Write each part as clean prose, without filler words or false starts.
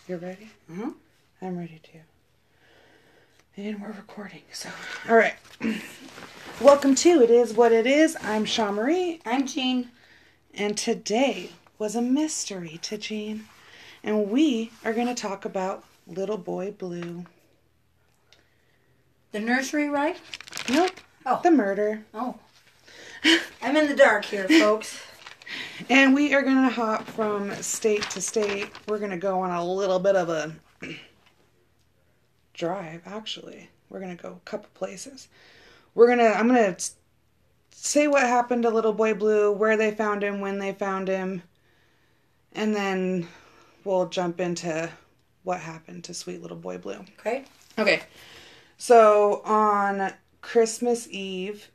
You're ready? Mm-hmm. I'm ready too. And we're recording, so. Alright. Welcome to It Is What It Is. I'm Shaw Marie. I'm Jean. And today was a mystery to Jean. And we are going to talk about Little Boy Blue. The nursery rhyme? Nope. Oh. The murder. Oh. I'm in the dark here, folks. And we are going to hop from state to state. We're going to go on a little bit of a drive, actually. We're going to go a couple places. I'm going to say what happened to Little Boy Blue, where they found him, when they found him, and then we'll jump into what happened to sweet Little Boy Blue. Okay. So on Christmas Eve,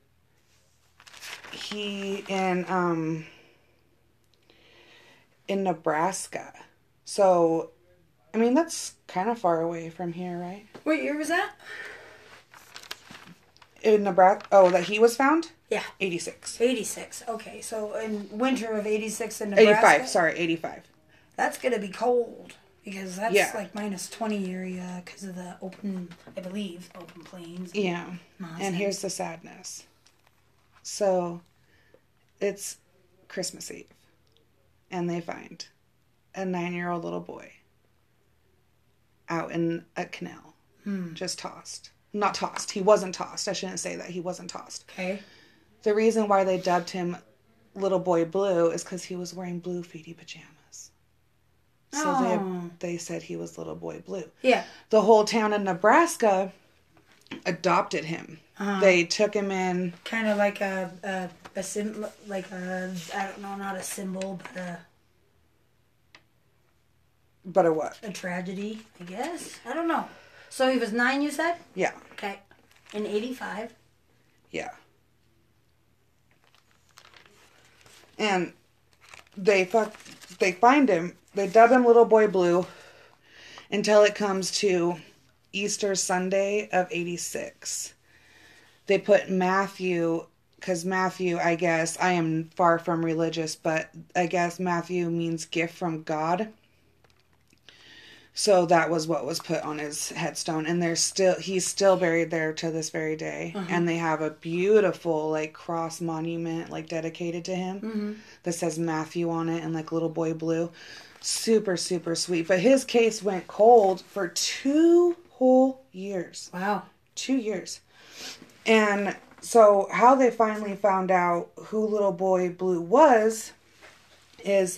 he in Nebraska. So, I mean, that's kind of far away from here, right? What year was that? In Nebraska. Oh, that he was found? Yeah. 86. 86. Okay, so in winter of 86 in Nebraska. 85. Sorry, 85. That's going to be cold because that's like minus 20 area because of the open plains. Yeah. Nonsense. And here's the sadness. So, it's Christmas Eve. And they find a 9-year-old little boy out in a canal. Just tossed. Not tossed. He wasn't tossed. I shouldn't say that. He wasn't tossed. Okay. The reason why they dubbed him Little Boy Blue is because he was wearing blue feety pajamas. So they said he was Little Boy Blue. Yeah. The whole town of Nebraska adopted him. They took him in. Kind of like a symbol, like a, I don't know, not a symbol, But a what? a tragedy, I guess. I don't know. So he was 9, you said? Yeah. Okay. In 85. Yeah. And they find him. They dub him Little Boy Blue until it comes to Easter Sunday of 86. They put Matthew, because Matthew, I guess, I am far from religious, but I guess Matthew means gift from God. So that was what was put on his headstone. And he's still buried there to this very day. And they have a beautiful, like, cross monument, like, dedicated to him that says Matthew on it and, like, Little Boy Blue. Super, super sweet. But his case went cold for 2 whole years. Wow. 2 years. And so how they finally found out who Little Boy Blue was is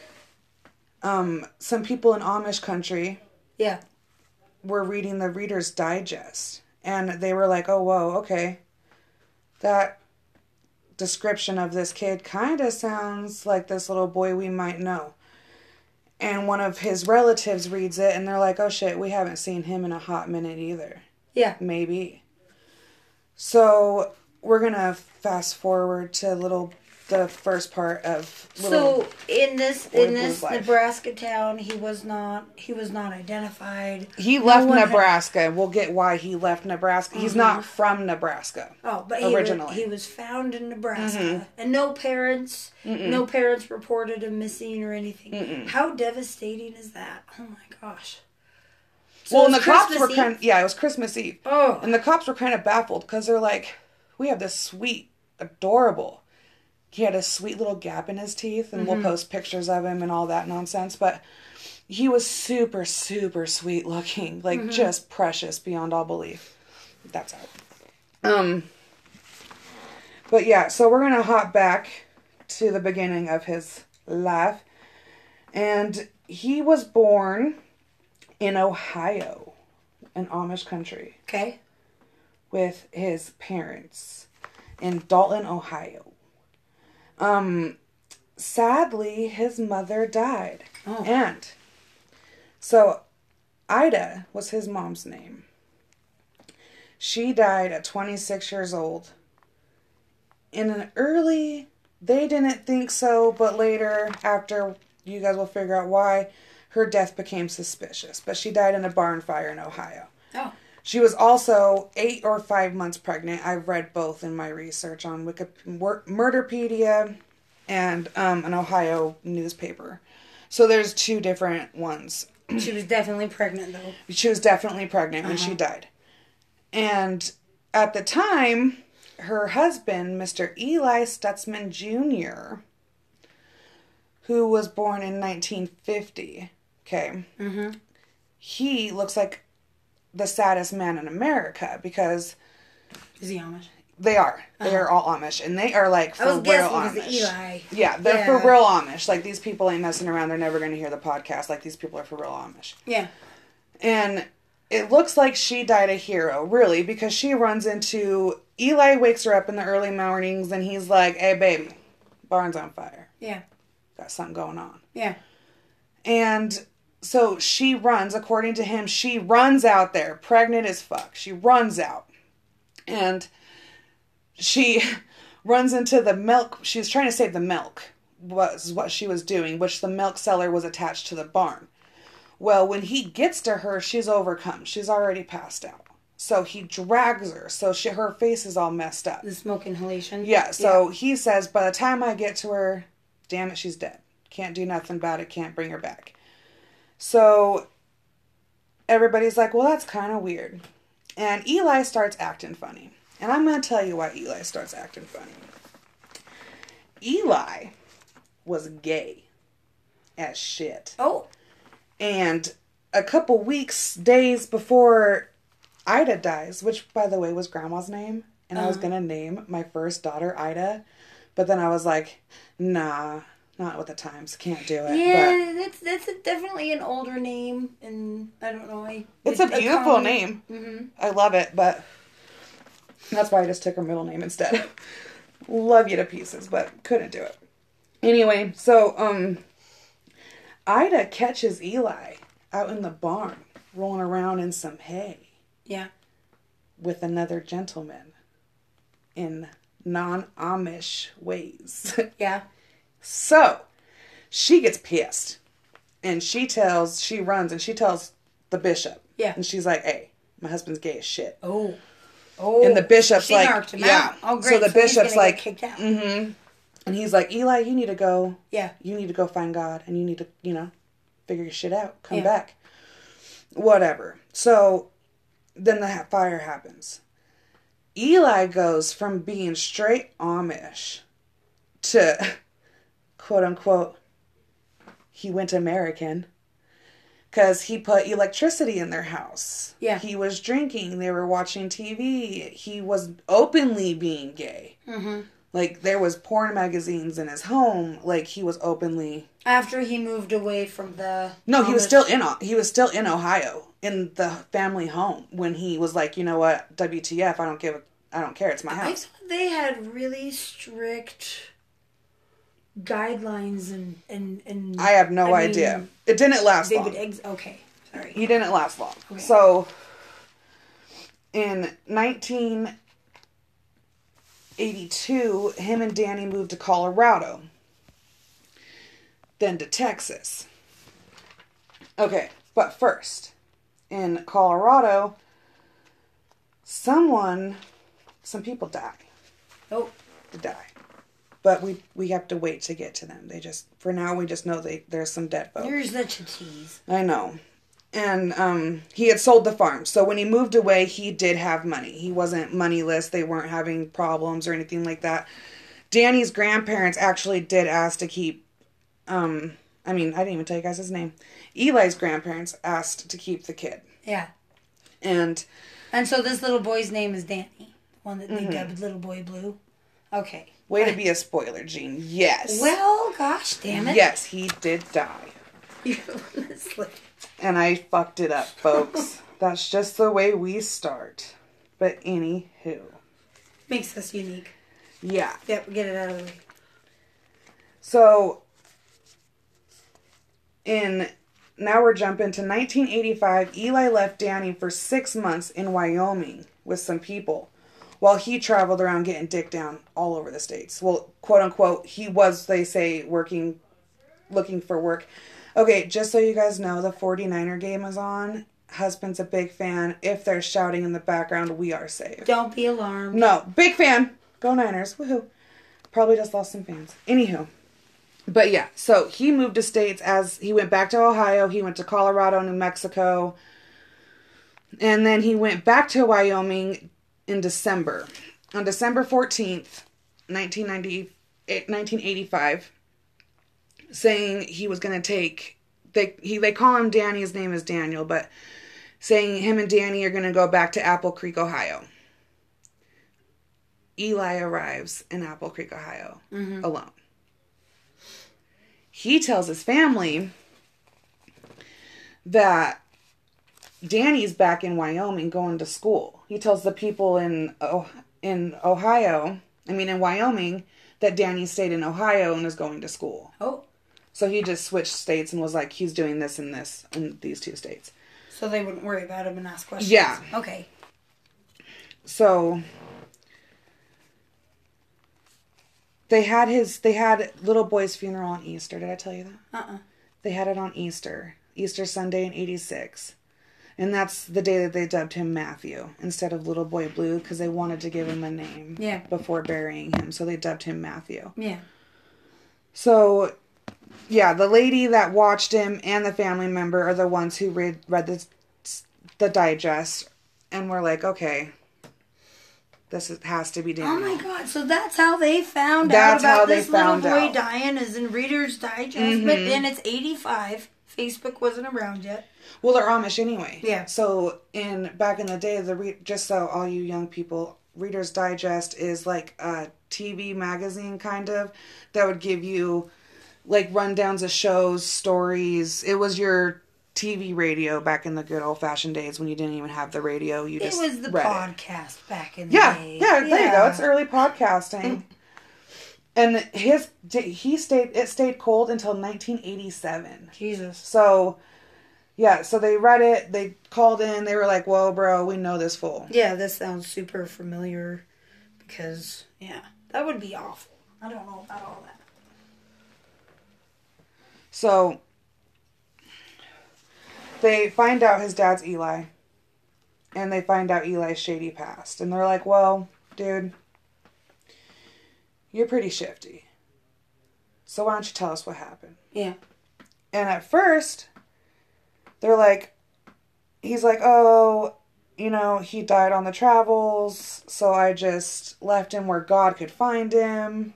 some people in Amish country were reading the Reader's Digest. And they were like, oh, whoa, okay. That description of this kid kind of sounds like this little boy we might know. And one of his relatives reads it, and they're like, oh, shit, we haven't seen him in a hot minute either. Yeah. Maybe. So we're going to fast forward to the first part of So in this life. Nebraska town, he was not identified. He left Nebraska. We'll get why he left Nebraska. He's not from Nebraska. Oh, but originally he was found in Nebraska, and no parents reported him missing or anything. How devastating is that? Oh my gosh. So well, and the cops Christmas were Eve? it was Christmas Eve. Oh. And the cops were kind of baffled because they're like, we have this sweet, adorable. He had a sweet little gap in his teeth, and we'll post pictures of him and all that nonsense. But he was super, super sweet looking, like just precious beyond all belief. That's out. But yeah, so we're gonna hop back to the beginning of his life, and he was born in Ohio, in Amish country. Okay. With his parents in Dalton, Ohio. Sadly, his mother died. Oh. And so Ida was his mom's name. She died at 26 years old. In an early, they didn't think so, but later, after, you guys will figure out why, her death became suspicious. But she died in a barn fire in Ohio. Oh. She was also 8 or 5 months pregnant. I've read both in my research on Murderpedia and an Ohio newspaper. So there's 2 different ones. She was definitely pregnant, though. She was definitely pregnant when she died. And at the time, her husband, Mr. Eli Stutzman Jr., who was born in 1950, okay, he looks like the saddest man in America because... Is he Amish? They are. They are all Amish. And they are like for real Amish. Because of Eli. Yeah, they're for real Amish. Like these people ain't messing around. They're never going to hear the podcast. Like these people are for real Amish. Yeah. And it looks like she died a hero, really, because she runs into... Eli wakes her up in the early mornings and he's like, hey, baby, barn's on fire. Yeah. Got something going on. Yeah. And so she runs, according to him, she runs out there, pregnant as fuck. She runs out. And... she runs into the milk. She was trying to save the milk, was what she was doing, which the milk cellar was attached to the barn. Well, when he gets to her, she's overcome. She's already passed out. So he drags her. So her face is all messed up. The smoke inhalation? Yeah. So he says, by the time I get to her, damn it, she's dead. Can't do nothing about it. Can't bring her back. So everybody's like, well, that's kind of weird. And Eli starts acting funny. And I'm going to tell you why Eli starts acting funny. Eli was gay as shit. Oh. And a couple days before Ida dies, which, by the way, was Grandma's name. And I was going to name my first daughter Ida. But then I was like, nah, not with the times. Can't do it. Yeah, that's definitely an older name. And I don't know. It's a beautiful name. Mm-hmm. I love it, but... that's why I just took her middle name instead. Love you to pieces, but couldn't do it. Anyway, so, Ida catches Eli out in the barn, rolling around in some hay. Yeah. With another gentleman. In non-Amish ways. Yeah. So, she gets pissed. And she runs and she tells the bishop. Yeah. And she's like, hey, my husband's gay as shit. Oh. And the bishop's she like, narked him yeah. out. Oh, great. So the bishop's like, kicked out. mm-hmm. And he's like, Eli, you need to go. Yeah. You need to go find God. And you need to, figure your shit out. Come back. Whatever. So then the fire happens. Eli goes from being straight Amish to, quote unquote, he went American. Because he put electricity in their house. Yeah. He was drinking. They were watching TV. He was openly being gay. Mm-hmm. Like, there was porn magazines in his home. Like, he was openly... After he moved away from the... No, he was still in Ohio, in the family home, when he was like, you know what, WTF, I don't care, it's my house. I thought they had really strict... guidelines and I have no idea. It didn't last long. Okay, sorry. He didn't last long. Okay. So, in 1982, him and Danny moved to Colorado. Then to Texas. Okay, but first, in Colorado, some people die. Oh. They die. But we have to wait to get to them. For now, we just know there's some dead folks. You're such a tease. I know. And he had sold the farm. So when he moved away, he did have money. He wasn't moneyless. They weren't having problems or anything like that. Danny's grandparents actually did ask to keep... I didn't even tell you guys his name. Eli's grandparents asked to keep the kid. Yeah. And so this little boy's name is Danny. The one that they dubbed Little Boy Blue. Okay. Way to be a spoiler, Gene. Yes. Well, gosh damn it. Yes, he did die. And I fucked it up, folks. That's just the way we start. But anywho. Makes us unique. Yeah. Yep, get it out of the way. So, now we're jumping to 1985. Eli left Danny for 6 months in Wyoming with some people. While he traveled around getting dick down all over the states. Well, quote unquote, he was, they say, looking for work. Okay, just so you guys know, the 49er game is on. Husband's a big fan. If they're shouting in the background, we are safe. Don't be alarmed. No, big fan. Go Niners. Woohoo. Probably just lost some fans. Anywho, But yeah, so he moved to states as he went back to Ohio. He went to Colorado, New Mexico. And then he went back to Wyoming in December. On December 14th, 1985, saying he was going to take... They call him Danny. His name is Daniel, but saying him and Danny are going to go back to Apple Creek, Ohio. Eli arrives in Apple Creek, Ohio, alone. He tells his family that Danny's back in Wyoming going to school. He tells the people in Wyoming, that Danny stayed in Ohio and is going to school. Oh. So he just switched states and was like, he's doing this and this in these two states. So they wouldn't worry about him and ask questions. Yeah. Okay. So they had little boy's funeral on Easter. Did I tell you that? They had it on Easter Sunday in 86. And that's the day that they dubbed him Matthew instead of Little Boy Blue, because they wanted to give him a name before burying him. So they dubbed him Matthew. Yeah. So, yeah, the lady that watched him and the family member are the ones who read the digest and were like, okay, has to be Daniel. Oh my God! So that's how they found out about this little boy dying, is in Reader's Digest. But then it's 85. Facebook wasn't around yet. Well, they're Amish anyway. Yeah. So back in the day, just so all you young people, Reader's Digest is like a TV magazine kind of that would give you like rundowns of shows, stories. It was your TV radio back in the good old fashioned days when you didn't even have the radio. It was the podcast back in the day. Yeah, there you go. It's early podcasting. And it stayed cold until 1987. Jesus. So, yeah, so they read it, they called in, they were like, whoa, bro, we know this fool. Yeah, this sounds super familiar because, that would be awful. I don't know about all that. So, they find out his dad's Eli, and they find out Eli's shady past. And they're like, well, dude, you're pretty shifty. So why don't you tell us what happened? Yeah. And at first, they're like, he's like, oh, he died on the travels, so I just left him where God could find him.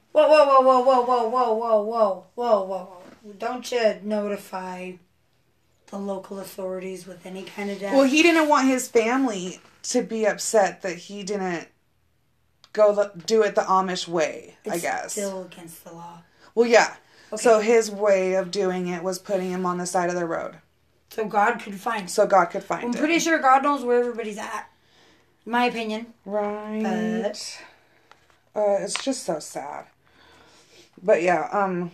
Whoa. Don't you notify the local authorities with any kind of death? Well, he didn't want his family to be upset that he didn't do it the Amish way, I guess. It's still against the law. Well, yeah. Okay. So his way of doing it was putting him on the side of the road. So God could find him. I'm pretty sure God knows where everybody's at. In my opinion. Right. It's just so sad. But yeah,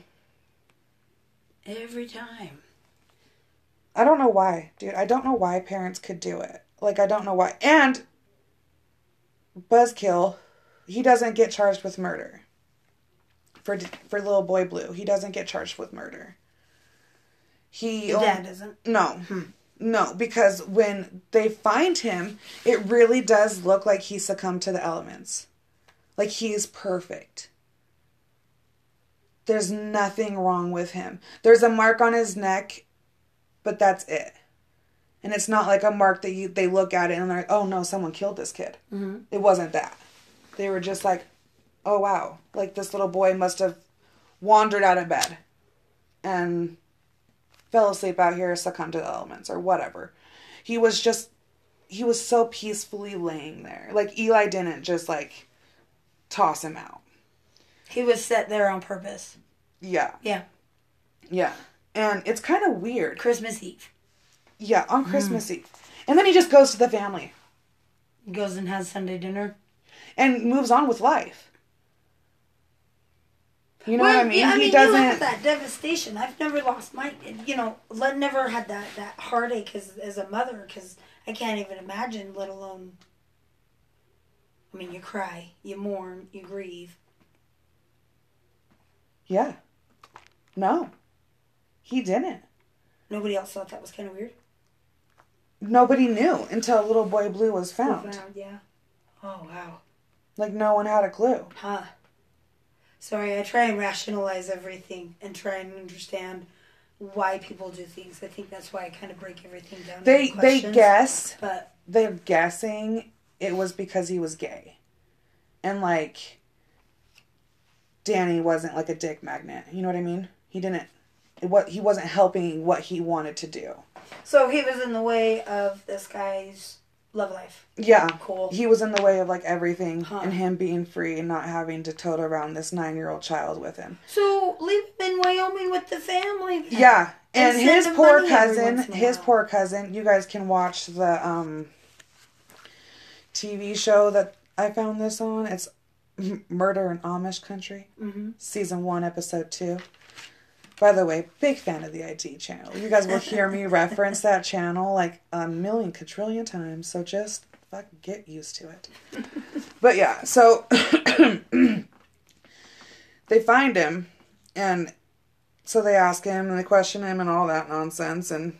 every time. I don't know why, dude. I don't know why parents could do it. Like, I don't know why. And Buzzkill, he doesn't get charged with murder. For Little Boy Blue, he doesn't get charged with murder. Your dad doesn't? No. No, because when they find him, it really does look like he succumbed to the elements. Like, he is perfect. There's nothing wrong with him. There's a mark on his neck, but that's it. And it's not like a mark that they look at it and they're like, oh no, someone killed this kid. Mm-hmm. It wasn't that. They were just like, oh wow, like this little boy must have wandered out of bed and fell asleep out here, succumbed to the elements or whatever. He was so peacefully laying there. Like, Eli didn't just like toss him out. He was set there on purpose. Yeah. Yeah. Yeah. And it's kind of weird. Christmas Eve. Yeah, on Christmas Eve. And then he just goes to the family. Goes and has Sunday dinner. And moves on with life. You know what I mean? Yeah, he doesn't... you have that devastation. I've never lost my... never had that heartache as a mother, because I can't even imagine, let alone... I mean, you cry, you mourn, you grieve. Yeah. No. He didn't. Nobody else thought that was kind of weird? Nobody knew until Little Boy Blue was found. Yeah. Oh, wow. Like, no one had a clue. Huh. Sorry, I try and rationalize everything and try and understand why people do things. I think that's why I kind of break everything down. They guess, but they're guessing it was because he was gay, and like Danny wasn't like a dick magnet. You know what I mean? He wasn't helping what he wanted to do. So he was in the way of this guy's love life. Yeah. Cool. He was in the way of like everything and him being free and not having to tote around this 9-year-old child with him. So leave him in Wyoming with the family. Then. Yeah. And his poor cousin, you guys can watch the TV show that I found this on. It's Murder in Amish Country. Mm-hmm. Season 1, episode 2. By the way, big fan of the ID channel. You guys will hear me reference that channel like a million quadrillion times, so just fucking get used to it. But yeah, so they find him, and so they ask him, and they question him, and all that nonsense, and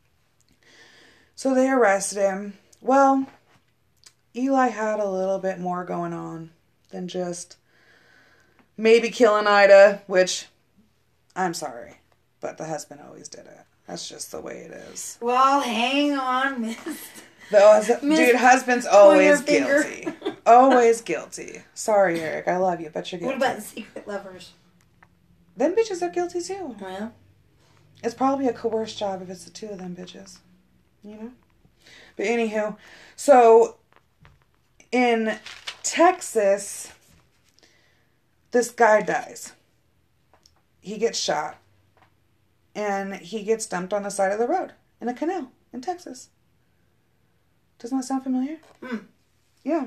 so they arrested him. Well, Eli had a little bit more going on than just maybe killing Ida, which... I'm sorry, but the husband always did it. That's just the way it is. Well, hang on, Miss. Dude, husband's always guilty. Always guilty. Sorry, Eric. I love you, but you're guilty. What about the secret lovers? Them bitches are guilty, too. Well. It's probably a coerced job if it's the two of them bitches. You know? But anywho, so in Texas, this guy dies. He gets shot, and he gets dumped on the side of the road in a canal in Texas. Doesn't that sound familiar? Yeah.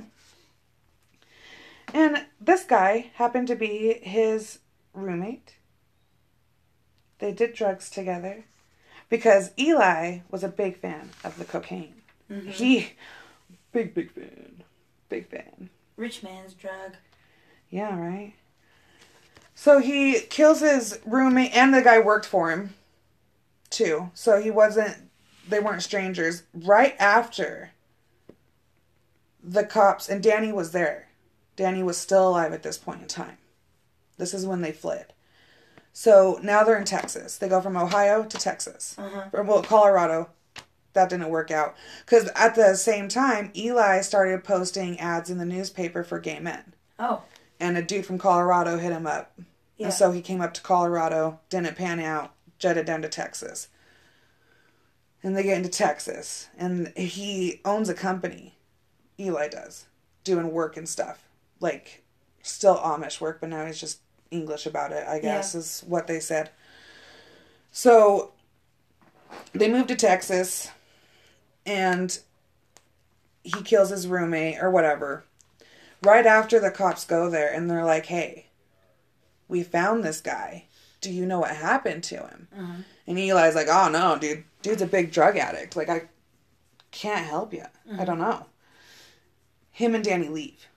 And this guy happened to be his roommate. They did drugs together because Eli was a big fan of the cocaine. Mm-hmm. Big fan. Big fan. Rich man's drug. Yeah, right? So he kills his roommate, and the guy worked for him, too. So they weren't strangers. Right after the cops, and Danny was there. Danny was still alive at this point in time. This is when they fled. So now they're in Texas. They go from Ohio to Texas. Well, Colorado. That didn't work out. Because at the same time, Eli started posting ads in the newspaper for gay men. Oh. And a dude from Colorado hit him up. Yeah. And so he came up to Colorado, didn't pan out, jetted down to Texas. And they get into Texas. And he owns a company. Eli does. Doing work and stuff. Like, still Amish work, but now he's just English about it, I guess, is what they said. So, they moved to Texas. And he kills his roommate, or whatever. Right after the cops go there, and they're like, hey, we found this guy. Do you know what happened to him? And Eli's like, oh, no, dude. Dude's a big drug addict. Like, I can't help you. I don't know. Him and Danny leave.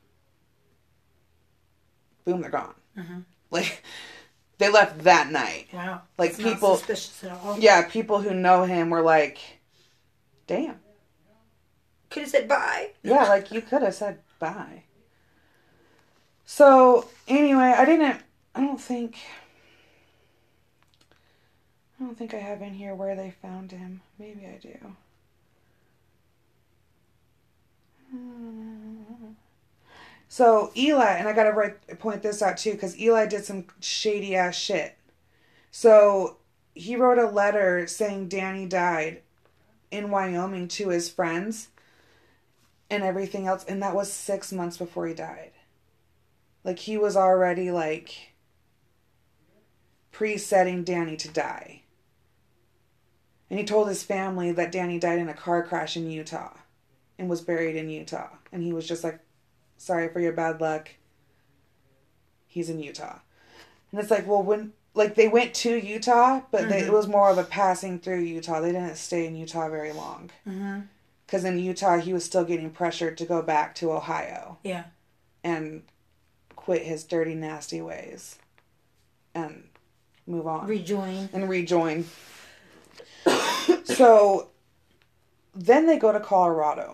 Boom, they're gone. Like, they left that night. Wow. Like, it's people... not suspicious at all. Yeah, people who know him were like, damn. Could have said bye. Yeah, like, you could have said bye. So, anyway, I don't think I have in here where they found him. Maybe I do. So, Eli, and I gotta point this out too, because Eli did some shady ass shit. So, he wrote a letter saying Danny died in Wyoming to his friends and everything else, and that was 6 months before he died. Like, he was already, like, pre-setting Danny to die. And he told his family that Danny died in a car crash in Utah and was buried in Utah. And he was just like, sorry for your bad luck. He's in Utah. And it's like, well, when, like, they went to Utah, but it was more of a passing through Utah. They didn't stay in Utah very long. Because in Utah, he was still getting pressured to go back to Ohio. Yeah. And quit his dirty, nasty ways. And move on. Rejoin. So, then they go to Colorado.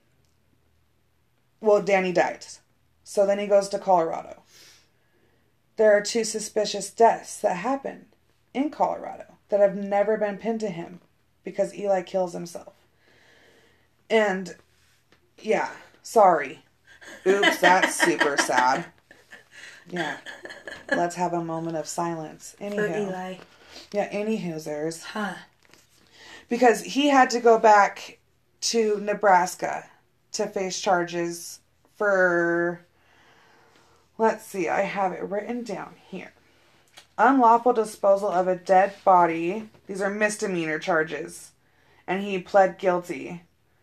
Well, Danny died. So then he goes to Colorado. there are 2 suspicious deaths that happened in Colorado that have never been pinned to him because Eli kills himself. And, yeah, sorry. Oops, that's super sad. Yeah. Let's have a moment of silence. Anywho. For Eli. Yeah, anywhoozers. Huh. Because he had to go back to Nebraska to face charges for, let's see, I have it written down here. Unlawful disposal of a dead body. These are misdemeanor charges. And he pled guilty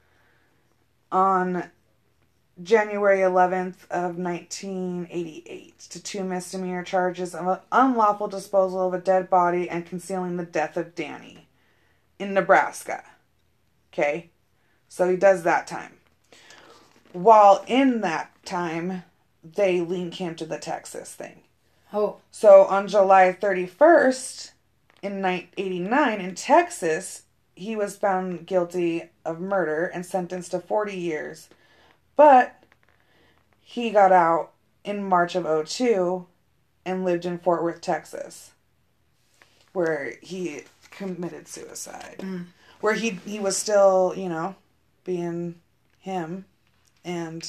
on January 11th of 1988 to 2 misdemeanor charges of unlawful disposal of a dead body and concealing the death of Danny in Nebraska. Okay? So he does that time. While in that time, they link him to the Texas thing. Oh. So on July 31st in 1989 in Texas, he was found guilty of murder and sentenced to 40 years. But he got out in March of 2002 and lived in Fort Worth, Texas, where he committed suicide. Where he was still, you know, being him and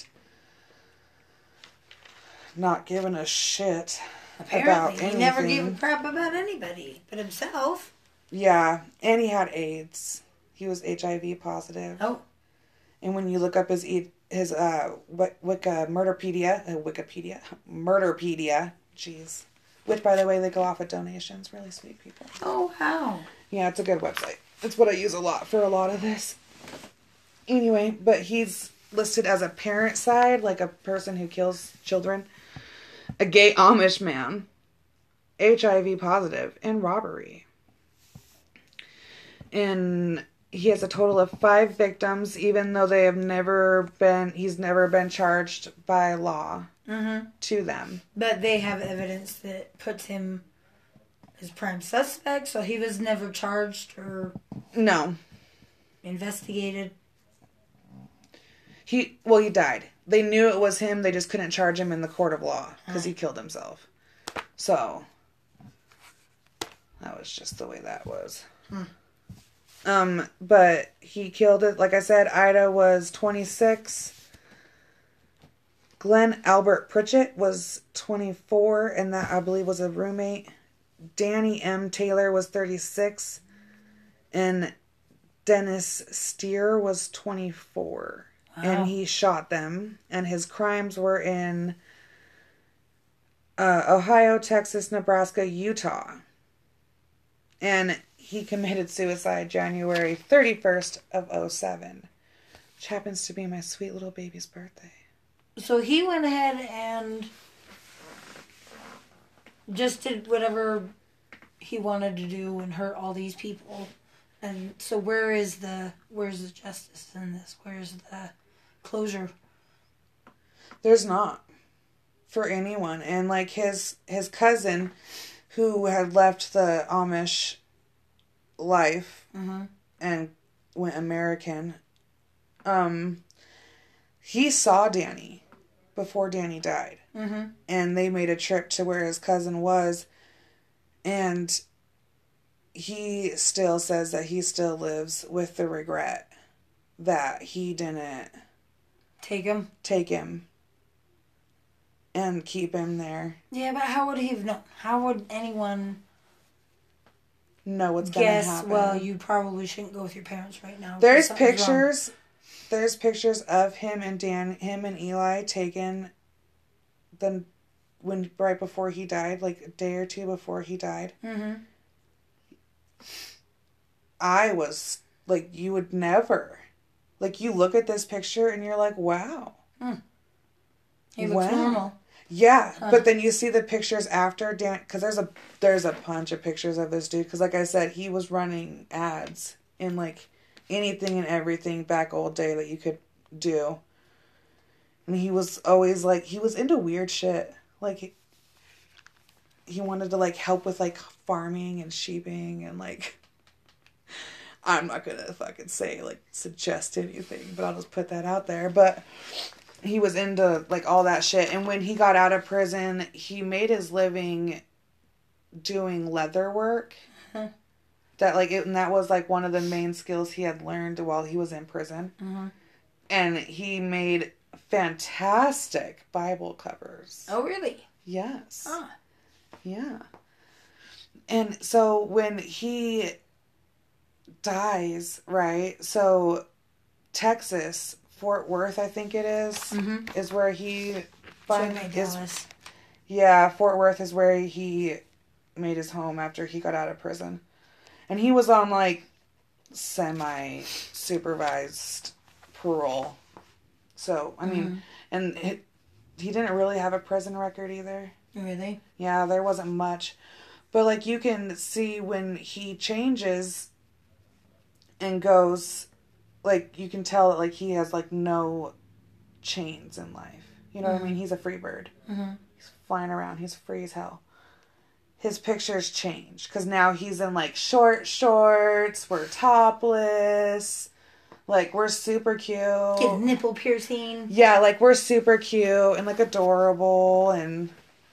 not giving a shit about anything. He never gave a crap about anybody but himself. Yeah, and he had AIDS. He was HIV positive. Oh. And when you look up his Murderpedia, jeez. Which, by the way, they go off of donations. Really sweet people. Oh, wow. Yeah, it's a good website. It's what I use a lot for a lot of this. Anyway, but he's listed as a parent side, like a person who kills children. A gay Amish man. HIV positive. And robbery. And he has a total of 5 victims, even though he's never been charged by law to them. But they have evidence that puts him as prime suspect, so he was never charged or... No. Investigated. He died. They knew it was him, they just couldn't charge him in the court of law, because he killed himself. So, that was just the way that was. But he killed it. Like I said, Ida was 26. Glenn Albert Pritchett was 24, and that, I believe, was a roommate. Danny M. Taylor was 36. And Dennis Steer was 24. Wow. And he shot them. And his crimes were in Ohio, Texas, Nebraska, Utah. And he committed suicide January 31st of 2007, which happens to be my sweet little baby's birthday. So he went ahead and just did whatever he wanted to do and hurt all these people. And so where's the justice in this? Where's the closure? There's not for anyone. And like his cousin, who had left the Amish life and went American, he saw Danny before Danny died. And they made a trip to where his cousin was, and he still says that he still lives with the regret that he didn't take him and keep him there. Yeah, but how would he have known? How would anyone know what's going to happen? Well, you probably shouldn't go with your parents right now. There's pictures. There's pictures of him and Eli taken right before he died, like a day or two before he died. I was like, you would never, like, you look at this picture and you're like, wow. He looks normal. Yeah, but then you see the pictures after Dan, because there's a bunch of pictures of this dude. Because like I said, he was running ads in like anything and everything back old day that you could do. And he was always like, he was into weird shit. Like, he wanted to like help with like farming and sheeping and like, I'm not gonna fucking say like suggest anything, but I'll just put that out there. But he was into, like, all that shit. And when he got out of prison, he made his living doing leather work. Uh-huh. And that was, like, one of the main skills he had learned while he was in prison. Uh-huh. And he made fantastic Bible covers. Oh, really? Yes. Ah. Yeah. And so when he dies, right? So Texas, Fort Worth, I think it is, Mm-hmm. is where he Dallas. Yeah, Fort Worth is where he made his home after he got out of prison. And he was on, like, semi-supervised parole. So, I mean, and he didn't really have a prison record either. Really? Yeah, there wasn't much. But, like, you can see when he changes and goes, like, you can tell that, like, he has, like, no chains in life. You know what I mean? He's a free bird. Mm-hmm. He's flying around. He's free as hell. His pictures change. Because now he's in, like, short shorts. We're topless. Like, we're super cute. Get a nipple piercing. Yeah, like, we're super cute and, like, adorable and...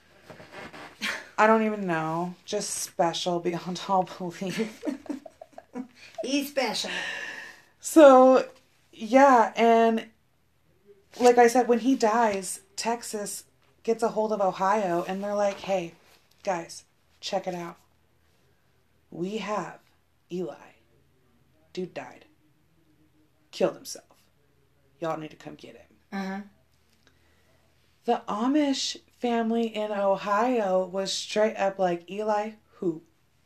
I don't even know. Just special beyond all belief. He's special. So, yeah, and like I said, when he dies, Texas gets a hold of Ohio, and they're like, hey, guys, check it out. We have Eli. Dude died. Killed himself. Y'all need to come get him. Uh-huh. The Amish family in Ohio was straight up like, Eli, who?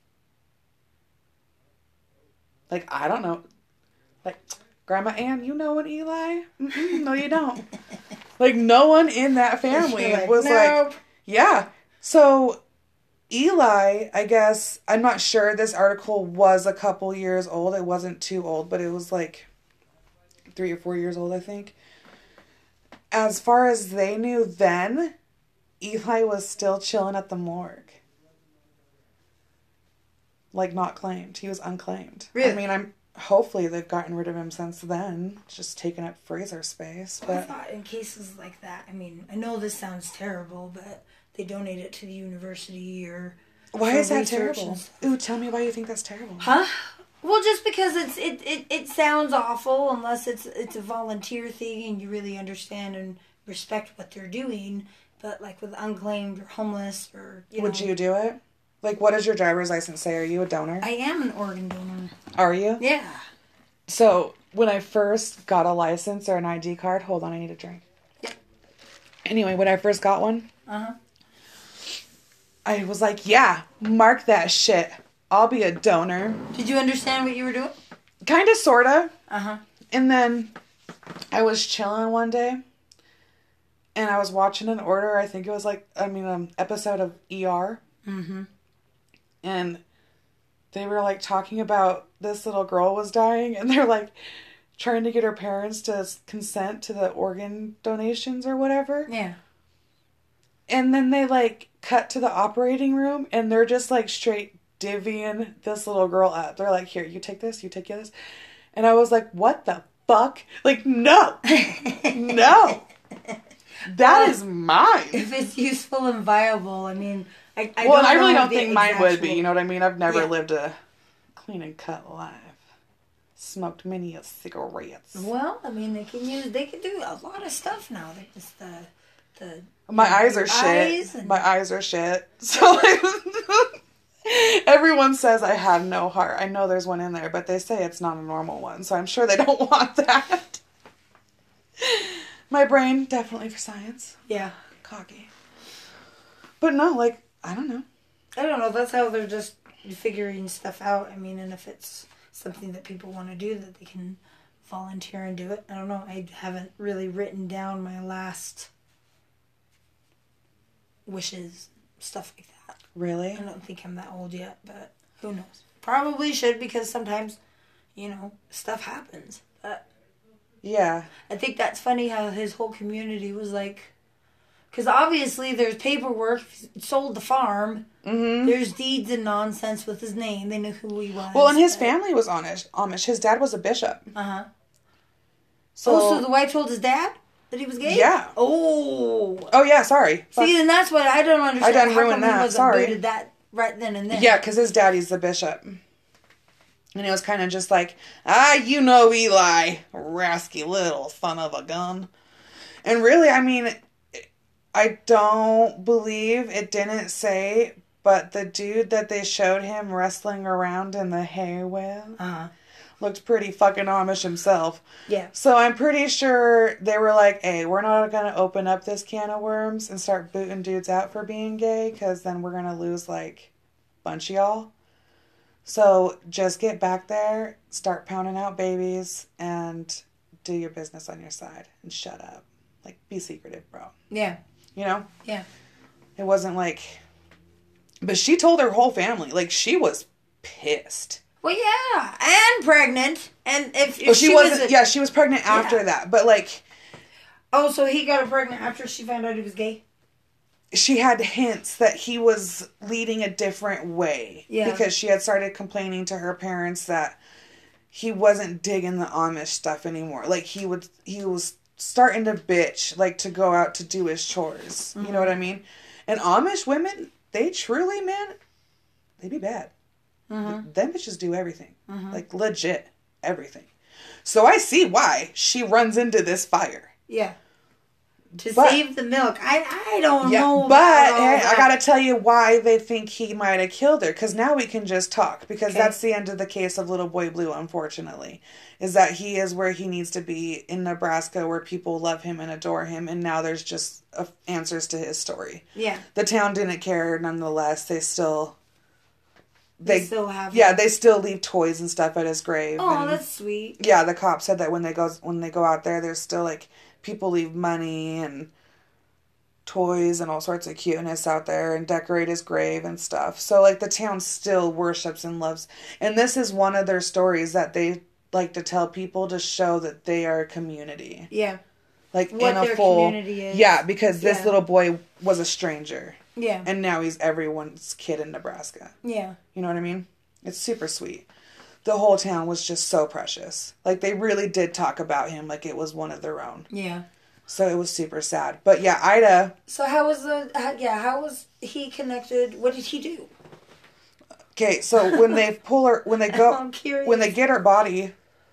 Like, I don't know. Like, Grandma Ann, you know an Eli? No, you don't. Like, no one in that family was nope. like, yeah. So, Eli, I guess, I'm not sure. This article was a couple years old. It wasn't too old, but it was like 3 or 4 years old, I think. As far as they knew then, Eli was still chilling at the morgue. Like, not claimed. He was unclaimed. Really? I mean, hopefully they've gotten rid of him since then. Just taking up freezer space. But I thought in cases like that, I mean, I know this sounds terrible, but they donate it to the university or... Why is that terrible? Ooh, tell me why you think that's terrible. Huh? Well, just because it sounds awful unless it's a volunteer thing and you really understand and respect what they're doing. But like with unclaimed or homeless or Would you do it? Like, what does your driver's license say? Are you a donor? I am an organ donor. Are you? Yeah. So when I first got a license or an ID card, hold on, I need a drink. Yep. Anyway, when I first got one, Uh-huh. I was like, yeah, mark that shit. I'll be a donor. Did you understand what you were doing? Kind of, sort of. Uh-huh. And then I was chilling one day and I was watching an order. I think it was episode of ER. Mm-hmm. And they were like talking about this little girl was dying and they're like trying to get her parents to consent to the organ donations or whatever. Yeah. And then they like cut to the operating room and they're just like straight divvying this little girl up. They're like, here, you take this, you take this. And I was like, what the fuck? Like, no. No. That is mine. If it's useful and viable, I mean, I really don't think mine would be. You know what I mean? I've never lived a clean and cut life. Smoked many a cigarettes. Well, I mean, they can do a lot of stuff now. They just my eyes are shit. My eyes are shit. So everyone says I have no heart. I know there's one in there, but they say it's not a normal one. So I'm sure they don't want that. My brain, definitely for science. Yeah. Cocky. But no, like, I don't know. I don't know. That's how they're just figuring stuff out. I mean, and if it's something that people want to do, that they can volunteer and do it. I don't know. I haven't really written down my last wishes, stuff like that. Really? I don't think I'm that old yet, but who knows? Probably should, because sometimes, stuff happens. But yeah. I think that's funny how his whole community was like, because obviously there's paperwork, sold the farm, there's deeds and nonsense with his name. They knew who he was. Well, and his family was Amish. His dad was a bishop. Uh-huh. So the wife told his dad? that he was gay? Yeah. Oh, yeah, sorry. See, and that's what I don't understand. I done How ruined come that. he wasn't Sorry. booted that right then and there? Yeah, because his daddy's the bishop. And it was kind of just like, you know Eli, rasky little son of a gun. And really, I mean, I don't believe it didn't say, but the dude that they showed him wrestling around in the hay with looked pretty fucking Amish himself. Yeah. So I'm pretty sure they were like, hey, we're not going to open up this can of worms and start booting dudes out for being gay, because then we're going to lose, like, a bunch of y'all. So just get back there, start pounding out babies, and do your business on your side, and shut up. Like, be secretive, bro. Yeah. You know? Yeah. It wasn't like... But she told her whole family. Like, she was pissed. Well, yeah. And pregnant. And if she wasn't... Yeah, she was pregnant after that. But, like... Oh, so he got her pregnant after she found out he was gay? She had hints that he was leading a different way. Yeah. Because she had started complaining to her parents that he wasn't digging the Amish stuff anymore. Like, he was starting to bitch, like, to go out to do his chores. Mm-hmm. You know what I mean? And Amish women, they truly, man, they be bad. Mm-hmm. Them bitches do everything. Mm-hmm. Like, legit everything. So I see why she runs into this fire. Yeah. To save the milk. I don't know. But hey, I gotta tell you why they think he might have killed her. Because now we can just talk. Because that's the end of the case of Little Boy Blue, unfortunately. Is that he is where he needs to be in Nebraska, where people love him and adore him. And now there's just answers to his story. Yeah. The town didn't care nonetheless. They still have him. They still leave toys and stuff at his grave. Oh, and, that's sweet. Yeah, the cop said that when they go out there, there's still like people leave money and toys and all sorts of cuteness out there and decorate his grave and stuff. So like the town still worships and loves. And this is one of their stories that they like to tell people to show that they are a community. Yeah. Like what in a their full community is. Yeah, because this little boy was a stranger. Yeah. And now he's everyone's kid in Nebraska. Yeah. You know what I mean? It's super sweet. The whole town was just so precious. Like, they really did talk about him like it was one of their own. Yeah. So it was super sad. But yeah, Ida... So how was he connected? What did he do? Okay, so when they pull her... When they go... I'm curious. When they get her body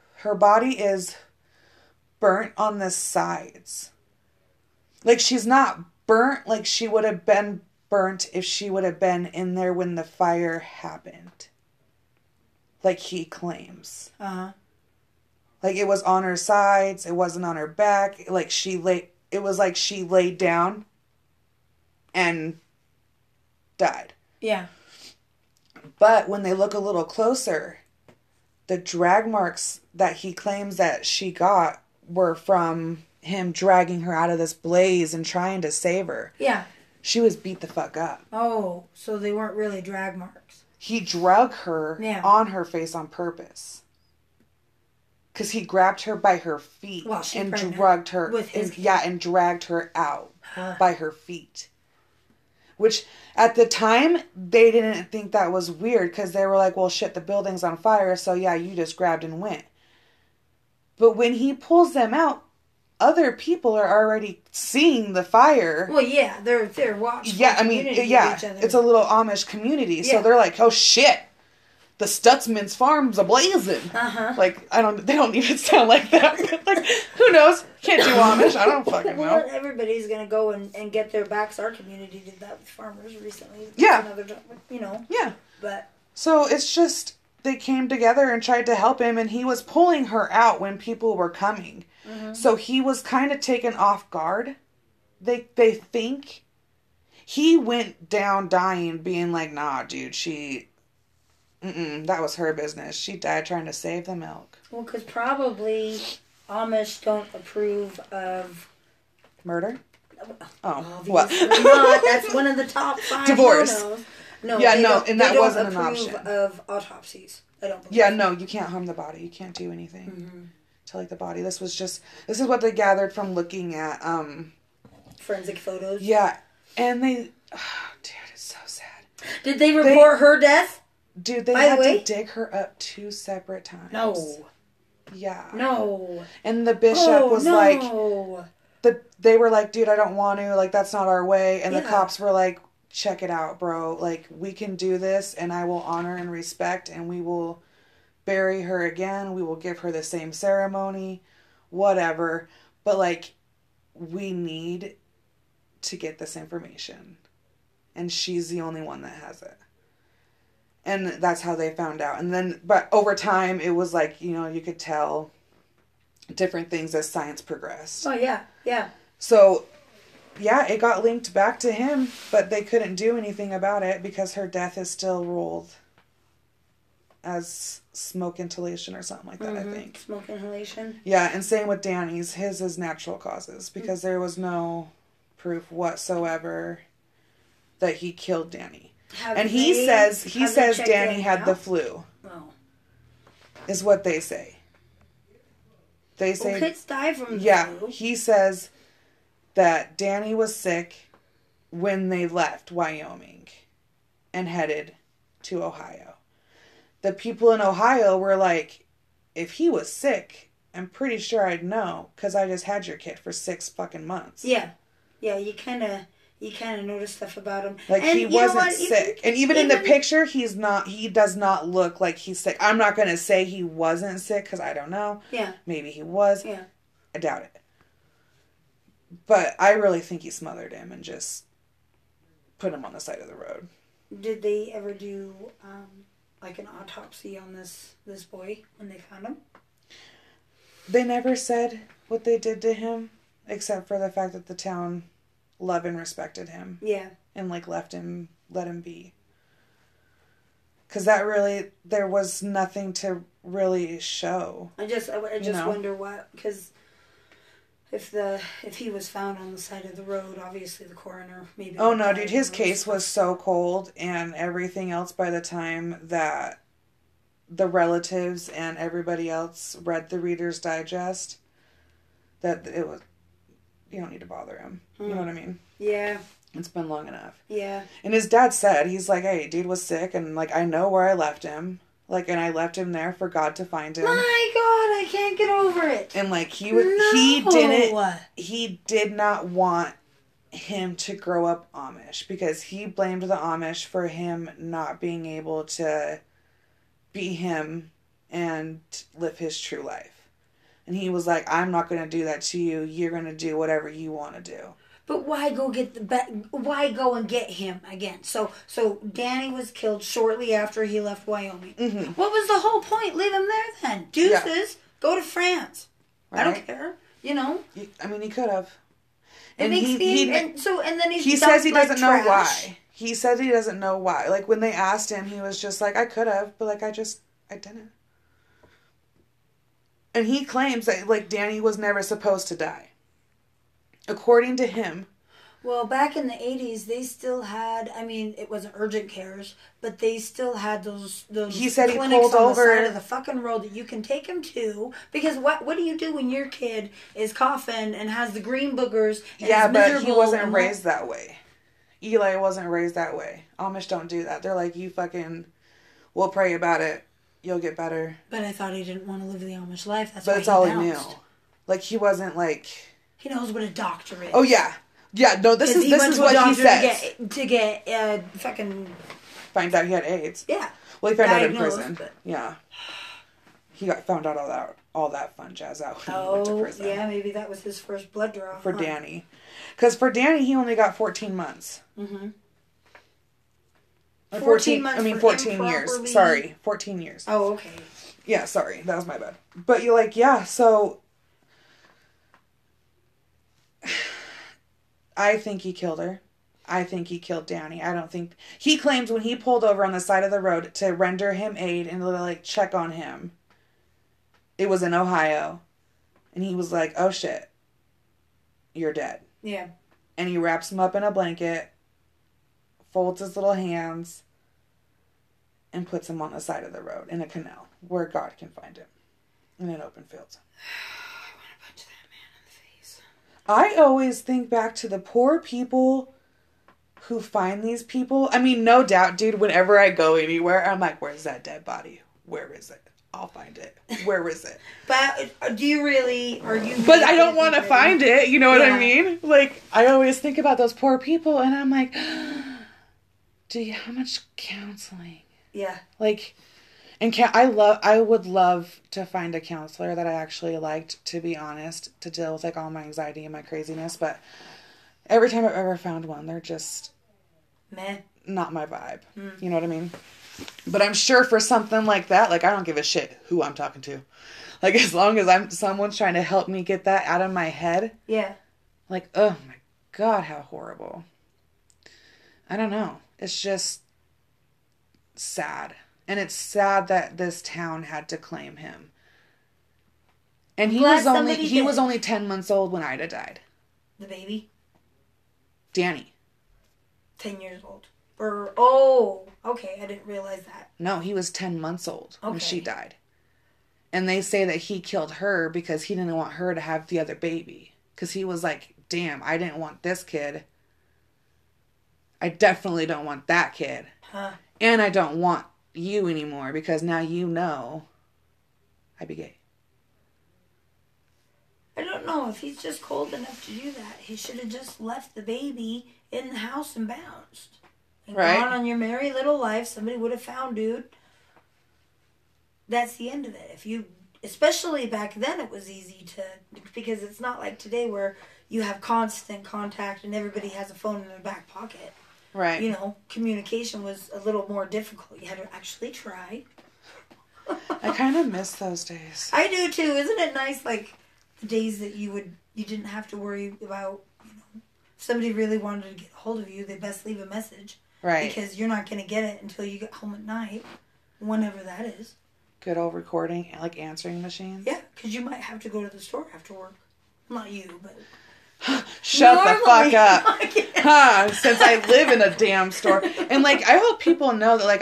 is burnt on the sides. Like, she's not burnt like she would have been burnt if she would have been in there when the fire happened. Like he claims. Uh-huh. Like it was on her sides, it wasn't on her back. It was like she laid down and died. Yeah. But when they look a little closer, the drag marks that he claims that she got were from him dragging her out of this blaze and trying to save her. Yeah. She was beat the fuck up. Oh, so they weren't really drag marks. He drug her on her face on purpose. Because he grabbed her by her feet and drugged her. And dragged her out by her feet. Which, at the time, they didn't think that was weird. Because they were like, well, shit, the building's on fire. So, yeah, you just grabbed and went. But when he pulls them out, other people are already seeing the fire. Well, yeah, they're watching. Yeah, I mean, yeah, it's a little Amish community, so they're like, "Oh shit, the Stutzman's farm's ablazing." Uh-huh. Like, they don't even sound like that. Like, who knows? Can't do Amish. I don't fucking know. Well, everybody's gonna go and get their backs. Our community did that with farmers recently. Yeah. Yeah. But so it's just they came together and tried to help him, and he was pulling her out when people were coming. Mm-hmm. So he was kind of taken off guard. They think he went down dying, being like, "Nah, dude, that was her business. She died trying to save the milk." Well, because probably Amish don't approve of murder. Oh, what? Not. That's one of the top 5 divorce. No-nos. No, yeah, no, and that wasn't an option. Of autopsies. I don't believe. Yeah, no, you can't harm the body. You can't do anything. Mm-hmm. To like the body. This is what they gathered from looking at forensic photos. Yeah. And dude, it's so sad. Did they report her death? Dude, they had to dig her up 2 separate times. No. Yeah. No. And the bishop was like, they were like, dude, I don't want to. Like, that's not our way. And the Yeah. cops were like, check it out, bro. Like, we can do this, and I will honor and respect, and we will bury her again. We will give her the same ceremony, whatever. But, like, we need to get this information. And she's the only one that has it. And that's how they found out. And then, but over time, it was like, you know, you could tell different things as science progressed. Oh, yeah. Yeah. So, yeah, it got linked back to him, but they couldn't do anything about it because her death is still ruled as smoke inhalation or something like that, I think. Smoke inhalation. Yeah, and same with Danny's. His is natural causes because there was no proof whatsoever that he killed Danny. And he says Danny had the flu. Oh. Is what they say. They say kids die from the flu. Yeah, he says that Danny was sick when they left Wyoming and headed to Ohio. The people in Ohio were like, if he was sick, I'm pretty sure I'd know because I just had your kid for 6 fucking months. Yeah. Yeah, you kind of notice stuff about him. Like, and he wasn't sick. And even in the picture, he does not look like he's sick. I'm not going to say he wasn't sick because I don't know. Yeah. Maybe he was. Yeah. I doubt it. But I really think he smothered him and just put him on the side of the road. Did they ever do, like, an autopsy on this boy when they found him? They never said what they did to him, except for the fact that the town loved and respected him. Yeah. And, like, let him be. Because there was nothing to really show. I just wonder what, because if he was found on the side of the road, obviously the coroner maybe... Oh, no, dude, his case was so cold and everything else by the time that the relatives and everybody else read the Reader's Digest, that it was... You don't need to bother him. You know what I mean? Yeah. It's been long enough. Yeah. And his dad said, he's like, hey, dude was sick, and, like, I know where I left him. Like, and I left him there for God to find him. My God, I can't get over it. And, like, he did not want him to grow up Amish, because he blamed the Amish for him not being able to be him and live his true life. And he was like, I'm not going to do that to you. You're going to do whatever you want to do. But why go and get him again? So Danny was killed shortly after he left Wyoming. Mm-hmm. What was the whole point? Leave him there then. Deuces. Yeah. Go to France. Right. I don't care. You know. I mean, he could have. And then he says he doesn't know why. He said he doesn't know why. Like, when they asked him, he was just like, I could have, but, like, I didn't. And he claims that, like, Danny was never supposed to die. According to him. Well, back in the 80s, they still had, I mean, it wasn't urgent cares, but they still had those he said clinics he pulled on over the side of the fucking road that you can take him to. Because what do you do when your kid is coughing and has the green boogers? And yeah, but he wasn't raised that way. Eli wasn't raised that way. Amish don't do that. They're like, we'll pray about it. You'll get better. But I thought he didn't want to live the Amish life. That's but why it's all bounced. he knew. Like, he wasn't like... He knows what a doctor is. Oh, yeah. Yeah, no, this is what he says. To get fucking... Find out he had AIDS. Yeah. Well, he found out in prison. But... Yeah. He found out all that fun jazz out when he went to prison. Yeah, maybe that was his first blood draw. For Danny. Because for Danny, he only got 14 months. Mm-hmm. 14 years. Sorry, 14 years. Oh, okay. Yeah, sorry. That was my bad. But you're like, yeah, so... I think he killed her. I think he killed Danny. I don't think... He claims when he pulled over on the side of the road to render him aid and to, like, check on him, it was in Ohio. And he was like, oh, shit. You're dead. Yeah. And he wraps him up in a blanket, folds his little hands, and puts him on the side of the road in a canal where God can find him in an open field. I want to punch that man in the face. I always think back to the poor people who find these people. I mean, no doubt, dude, whenever I go anywhere, I'm like, where's that dead body? Where is it? I'll find it. Where is it? But do you really? Are you? But I don't want to find it. You know what I mean? Like, I always think about those poor people, and I'm like, how much counseling? Yeah. Like, and I would love to find a counselor that I actually liked, to be honest, to deal with like all my anxiety and my craziness. But every time I've ever found one, they're just meh, not my vibe. You know what I mean? But I'm sure for something like that, like, I don't give a shit who I'm talking to. Like, as long as someone's trying to help me get that out of my head. Yeah. Like, oh my God, how horrible. I don't know. It's just sad. And it's sad that this town had to claim him. And he was only 10 months old when Ida died. The baby? Danny. 10 years old. Okay, I didn't realize that. No, he was 10 months old when she died. And they say that he killed her because he didn't want her to have the other baby. Because he was like, damn, I didn't want this kid. I definitely don't want that kid. Huh. And I don't want you anymore because now you know I'd be gay. I don't know if he's just cold enough to do that. He should have just left the baby in the house and bounced. And gone on your merry little life. Somebody would have found dude. That's the end of it. Especially back then, it was easy because it's not like today where you have constant contact and everybody has a phone in their back pocket. Right. You know, communication was a little more difficult. You had to actually try. I kind of miss those days. I do too. Isn't it nice, like, the days that you didn't have to worry about, if somebody really wanted to get a hold of you, they best leave a message. Right. Because you're not going to get it until you get home at night, whenever that is. Good old recording, like answering machines. Yeah, because you might have to go to the store after work. Not you, but... Shut the fuck up. Since I live in a damn store. And, like, I hope people know that, like,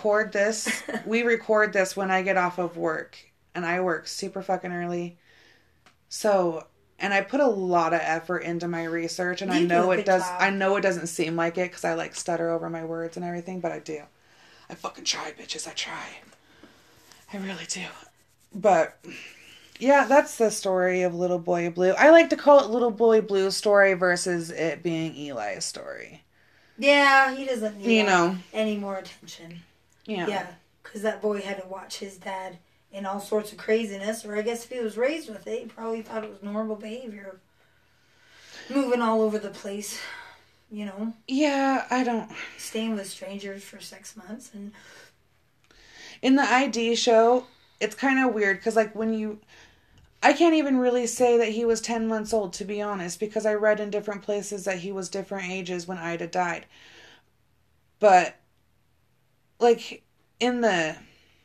we record this when I get off of work. And I work super fucking early. So... And I put a lot of effort into my research, and I know it doesn't seem like it because I like stutter over my words and everything, but I do. I fucking try, bitches. I try. I really do. But yeah, that's the story of Little Boy Blue. I like to call it Little Boy Blue's story versus it being Eli's story. Yeah, he doesn't need any more attention. Yeah. Yeah, because that boy had to watch his dad in all sorts of craziness, or I guess if he was raised with it, he probably thought it was normal behavior. Moving all over the place, Yeah, I don't... Staying with strangers for 6 months. And in the ID show, it's kind of weird, because, like, I can't even really say that he was 10 months old, to be honest, because I read in different places that he was different ages when Ida died. But, like, in the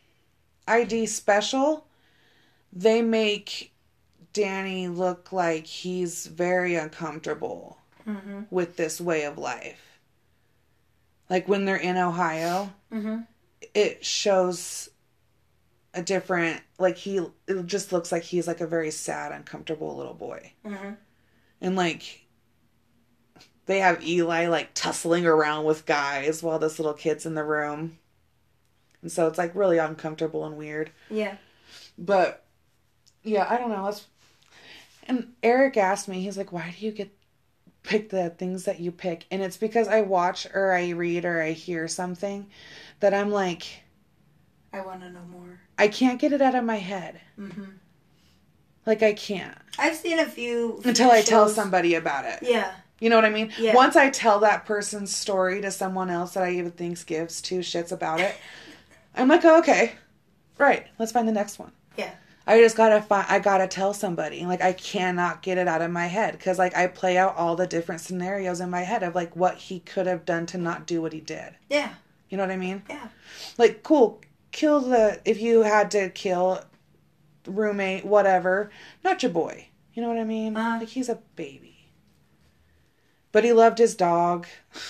ID special, they make Danny look like he's very uncomfortable with this way of life. Like when they're in Ohio, it shows a different, like it just looks like he's like a very sad, uncomfortable little boy. And like they have Eli like tussling around with guys while this little kid's in the room. And so it's, like, really uncomfortable and weird. Yeah. But, yeah, I don't know. And Eric asked me, he's like, why do you pick the things that you pick? And it's because I watch or I read or I hear something that I'm like... I want to know more. I can't get it out of my head. Like, I can't. I've seen a few until I tell somebody about it. Yeah. You know what I mean? Yeah. Once I tell that person's story to someone else that I even think gives two shits about it... I'm like, oh, okay, right, let's find the next one. Yeah. I just I gotta tell somebody. Like, I cannot get it out of my head. Because, like, I play out all the different scenarios in my head of, like, what he could have done to not do what he did. Yeah. You know what I mean? Yeah. Like, cool, if you had to kill roommate, whatever, not your boy. You know what I mean? Like, he's a baby. But he loved his dog.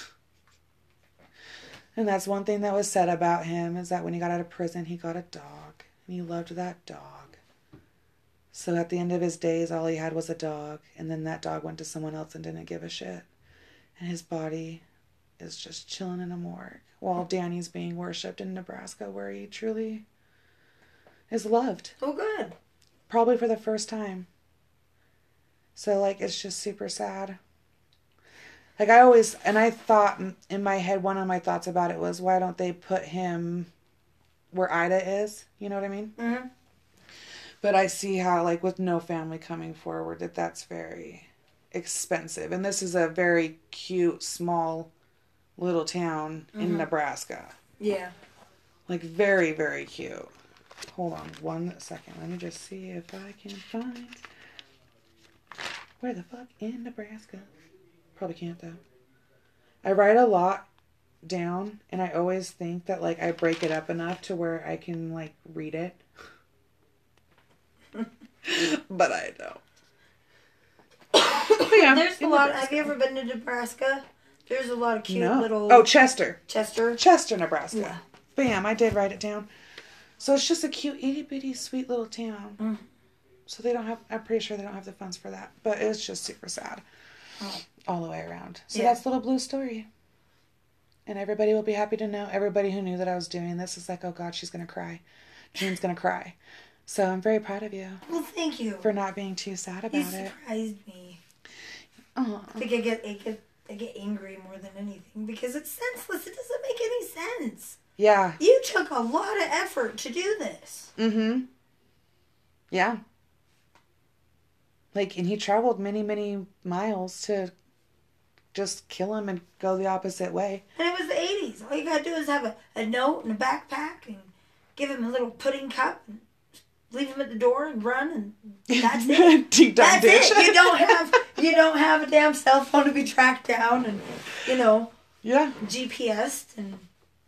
And that's one thing that was said about him, is that when he got out of prison, he got a dog. And he loved that dog. So at the end of his days, all he had was a dog. And then that dog went to someone else and didn't give a shit. And his body is just chilling in a morgue while Danny's being worshipped in Nebraska, where he truly is loved. Oh, good. Probably for the first time. So, like, it's just super sad. Like, I thought in my head, one of my thoughts about it was, why don't they put him where Ida is? You know what I mean? Mm-hmm. But I see how, like, with no family coming forward, that's very expensive. And this is a very cute, small, little town in Nebraska. Yeah. Like, very, very cute. Hold on 1 second. Let me just see if I can find... Where the fuck in Nebraska? Probably can't, though. I write a lot down, and I always think that, like, I break it up enough to where I can, like, read it. But I don't. Yeah, there's a lot. Have you ever been to Nebraska? There's a lot of cute little... Oh, Chester. Chester, Nebraska. Yeah. Bam, I did write it down. So it's just a cute, itty-bitty, sweet little town. Mm. So they don't have... I'm pretty sure they don't have the funds for that. But it's just super sad. Oh. All the way around. So that's Little Blue's story. And everybody will be happy to know. Everybody who knew that I was doing this is like, oh God, she's going to cry. June's going to cry. So I'm very proud of you. Well, thank you. For not being too sad about it. You surprised me. Aww. I think I get angry more than anything because it's senseless. It doesn't make any sense. Yeah. You took a lot of effort to do this. Mm-hmm. Yeah. Like, and he traveled many, many miles to just kill him and go the opposite way. And it was the 80s. All you gotta do is have a note and a backpack and give him a little pudding cup and leave him at the door and run, and that's it. That's it. You don't have a damn cell phone to be tracked down and, Yeah. GPS'd and...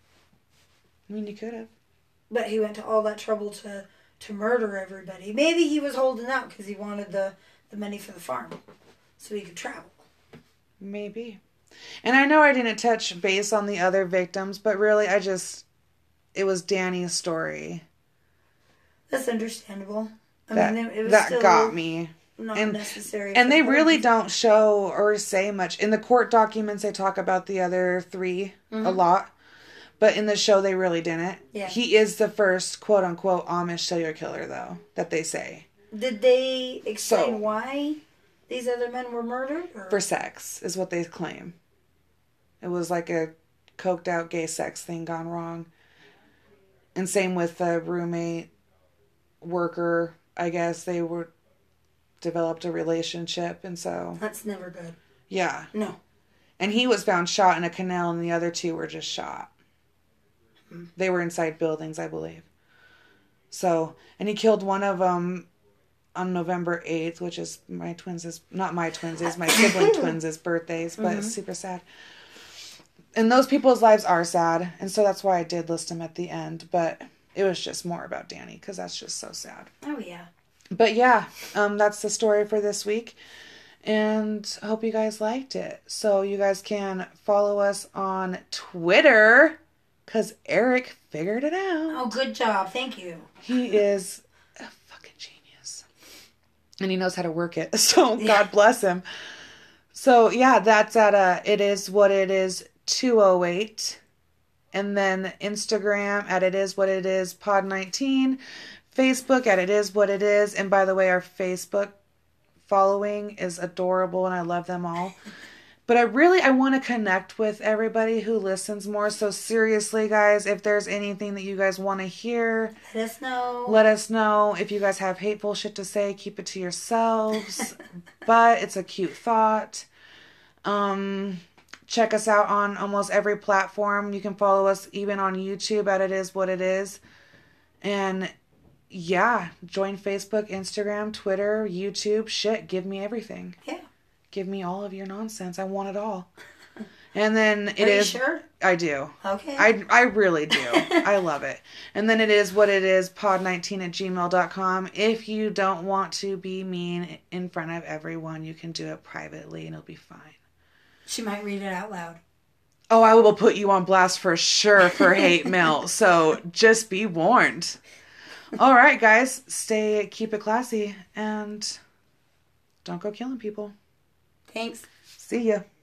I mean, you could have. But he went to all that trouble to murder everybody. Maybe he was holding out because he wanted the money for the farm so he could travel. Maybe. And I know I didn't touch base on the other victims, but really it was Danny's story. That's understandable. It was still got me. Not necessary. And they really don't show or say much. In the court documents, they talk about the other three a lot. But in the show, they really didn't. Yeah. He is the first, quote-unquote, Amish serial killer, though, that they say. Did they explain why these other men were murdered? Or? For sex, is what they claim. It was like a coked-out gay sex thing gone wrong. And same with the roommate, worker. I guess they developed a relationship, and so... That's never good. Yeah. No. And he was found shot in a canal, and the other two were just shot. They were inside buildings, I believe. So, and he killed one of them on November 8th, which is my sibling twins' birthdays, but it's super sad. And those people's lives are sad, and so that's why I did list them at the end, but it was just more about Danny, because that's just so sad. Oh, yeah. But yeah, that's the story for this week, and I hope you guys liked it. So you guys can follow us on Twitter, because Eric figured it out. Oh, good job. Thank you. He is a fucking genius. And he knows how to work it. So God bless him. So yeah, that's at It Is What It Is 208. And then Instagram at It Is What It Is Pod 19. Facebook at It Is What It Is. And by the way, our Facebook following is adorable and I love them all. But I want to connect with everybody who listens more. So seriously, guys, if there's anything that you guys want to hear, let us know. Let us know. If you guys have hateful shit to say, keep it to yourselves. But it's a cute thought. Check us out on almost every platform. You can follow us even on YouTube at It Is What It Is. And yeah, join Facebook, Instagram, Twitter, YouTube. Shit, give me everything. Yeah. Give me all of your nonsense. I want it all. And then Are you sure? I do. Okay. I really do. I love it. And then It Is What It Is pod19@gmail.com. If you don't want to be mean in front of everyone, you can do it privately and it'll be fine. She might read it out loud. Oh, I will put you on blast for sure for hate mail. So just be warned. All right, guys. Keep it classy and don't go killing people. Thanks. See ya.